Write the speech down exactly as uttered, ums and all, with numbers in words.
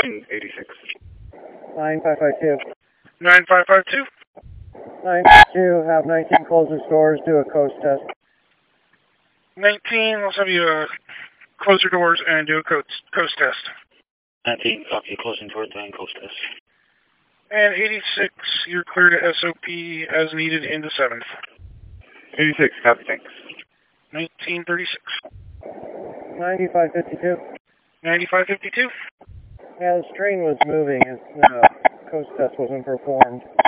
nine eighty-six. nine five five two. nine five five two. nine two, have nineteen close its doors, do a coast test. nineteen, let's have you uh, close your doors and do a coast, coast test. nineteen, copy, closing doors and coast test. And eighty-six, you're clear to S O P as needed into seventh. eighty-six, copy, thanks. nineteen thirty-six. ninety-five fifty-two. ninety-five fifty-two. Yeah, the strain was moving, its uh, coast test wasn't performed.